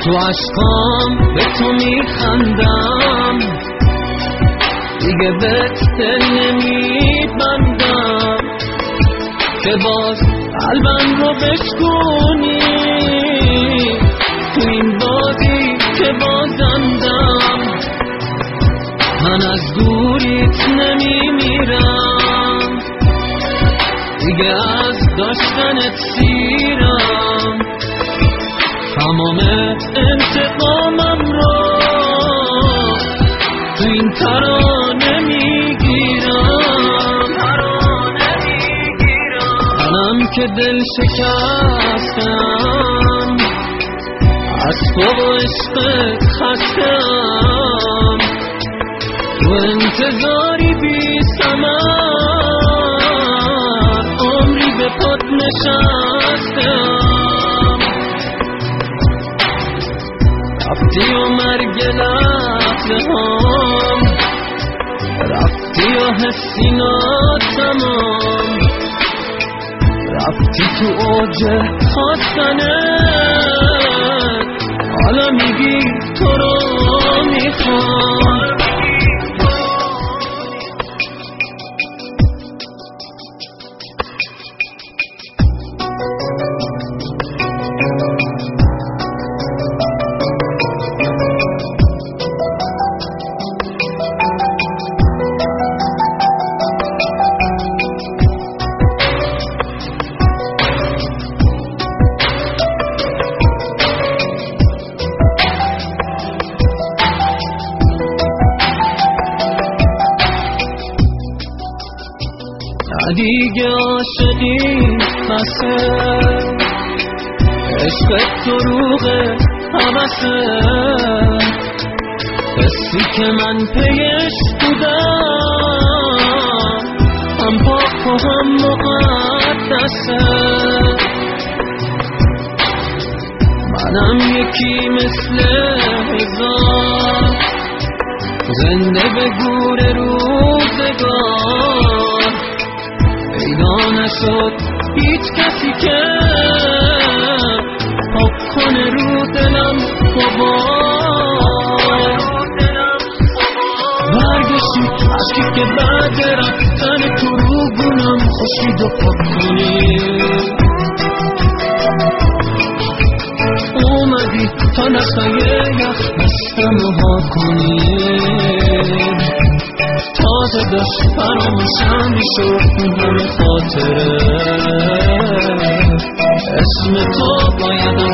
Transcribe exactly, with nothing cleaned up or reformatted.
تو عشقام به تو میخندم، دیگه به دل نمیبندم که باز قلبم رو بشکونی تو این بازی که بازندم. من از دوریت نمیمیرم، دیگه از داشتنت سیرم. تمام انتقامم رو تو این ترانه میگیرم، ترانه میگیرم. منم که دل شکستم، از تو و عشقت خستم، تو انتظاری بی ثمر عمری به پات نشستم. رفتی و مرگ لحظه هم، رفتی و حسی ناتمام، رفتی تو اوج خواستنت، حالا میگی تو رو میخوام. دیگه عاشقی بسه، عشقت دروغه حبسه، حسی که من پیش بودم هم پاک و هم مقدسه. منم یکی مثل هزار، زنده به گور روزگار، پیدا نشد هیچ کسی که پاک کنه رو دلم غبار. برگشتی عشقی که بعد رفتن تو رو گونم خوشید و پاک کنی، اومدی تا نسای یخ دستم رو ها کنی. تازه داشت فراموشم میشد این همه خاطره، اسم تو بایدم